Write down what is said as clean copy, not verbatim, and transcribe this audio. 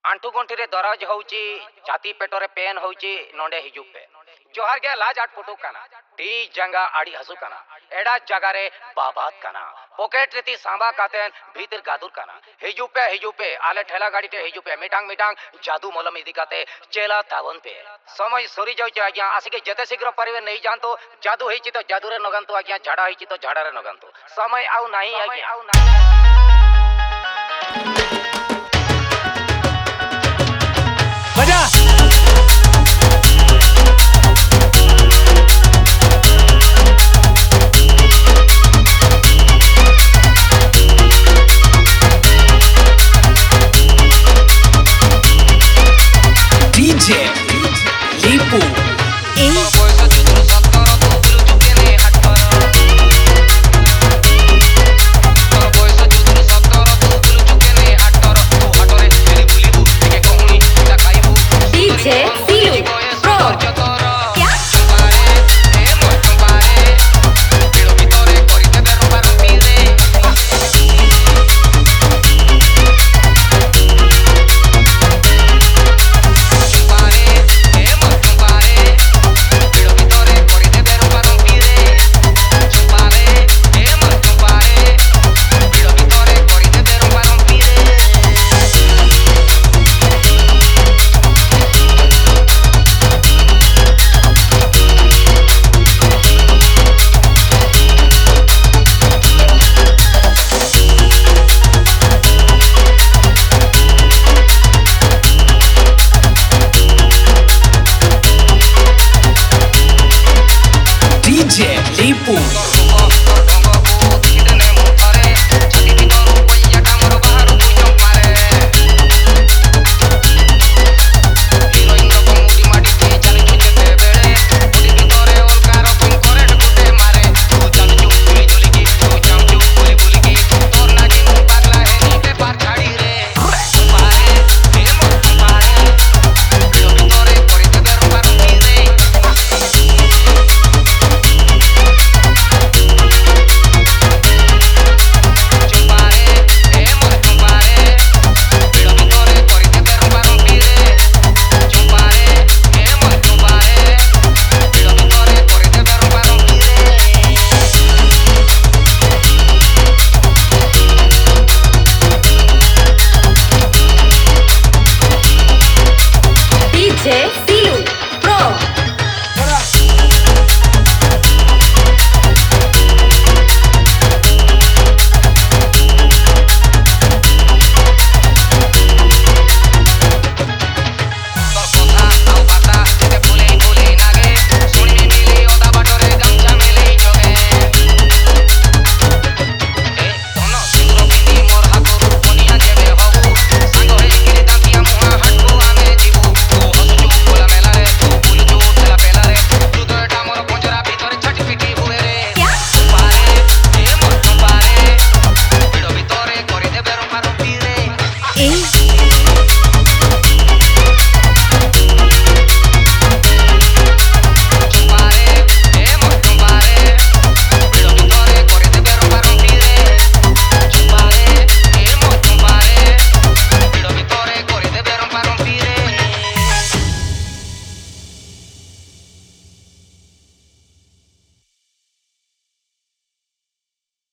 आंठू गंठी रे दरज होउची छाती पेटरे पेन होउची नोंडे हिजुब पे जोहार गे लाज आट पुटुक काना टी जंगा आड़ी हसु काना एडा जगारे बाबात काना पॉकेट रेती सांबा कातेन भीतर गादुर काना हिजुब पे आले ठेला गाड़ी टे हिजुब पे मिटांग मिटांग जादू मलम इदी काते चेला तावन पे समय सरी जाउची आज्ञा आसिके जते शीघ्र परिवे नहीं जानतो जादू हेची तो जादू रे नगंतो आज्ञा झाड़ा हेची तो झाड़ा रे नगंतो समय आउ नाही आज्ञा